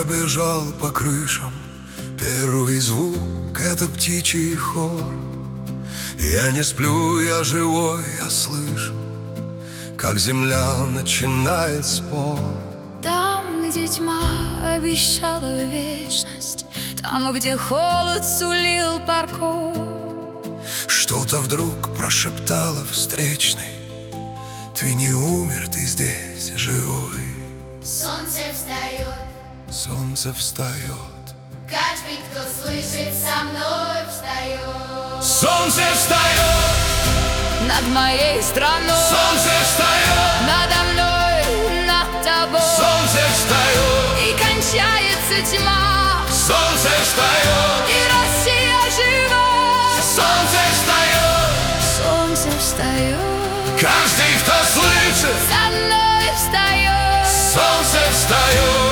пробежал по крышам. Первый звук — это птичий хор. Я не сплю, я живой, я слышу, как земля начинает спор. Там, где тьма обещала вечность, там, где холод сулил парков, что-то вдруг прошептало встречный: ты не умер, ты здесь живой. Солнце встает, солнце встает. Каждый, кто слышит, со мной встает. Солнце встает над моей страной, солнце встает надо мной, над тобой. Солнце встает, и кончается тьма, солнце встает, и Россия жива. солнце встает. Солнце встает, Каждый, кто слышит, со мной встает. солнце встает.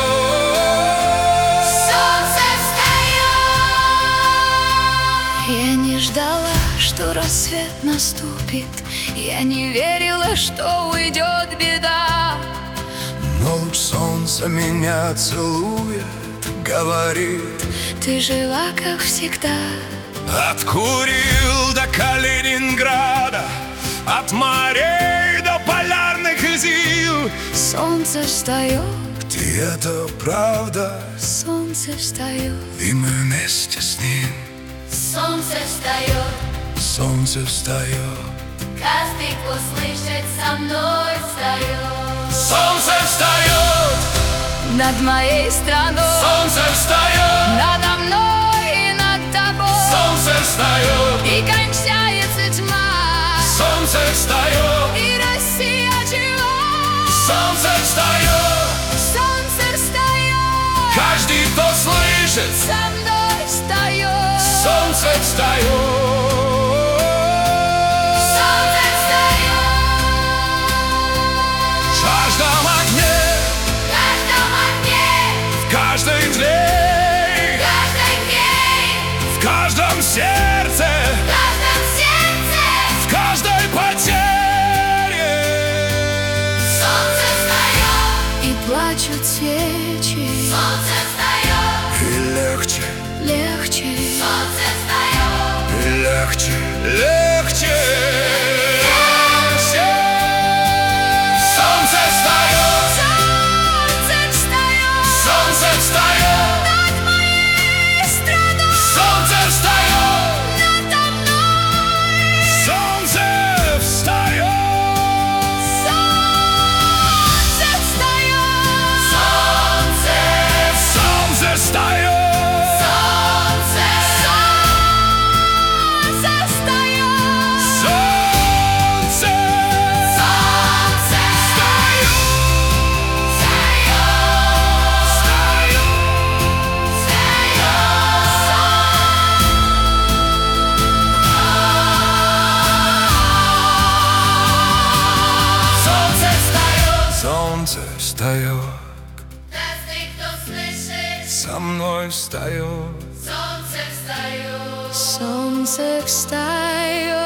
Я не ждала, что рассвет наступит, я не верила, что уйдет беда. Но луч солнца меня целует, говорит: Ты жила, как всегда. от Курил до Калининграда, от морей до полярных зим. Солнце встает, И это правда, солнце встает. и мы вместе с ним. Солнце встает, Солнце встает. каждый, кто слышит, со мной встает. Солнце встает, Над моей страной, солнце встает, надо мной и над тобой. солнце встает, И кончается тьма, солнце встает, и Россия жива. солнце встает. Солнце встает, Каждый, кто слышит, со мной встает. солнце встает. Солнце встает, В каждом огне, в каждом огне, в каждой тле, в каждой дне, в каждом сердце, в каждом сердце. в каждой потере. Солнце встает, И плачут свечи, солнце встает, И легче, легче. солнце встает. и легче, легче. Солнце встает, Солнце встает солнце встает, над моей страной, солнце встает, надо мной. солнце встает. Солнце встает, Солнце, Солнце встает, солнце, солнце встает. солнце солнце Солнце встает, Каждый, кто слышит, со мной встает. солнце встает. Солнце встает.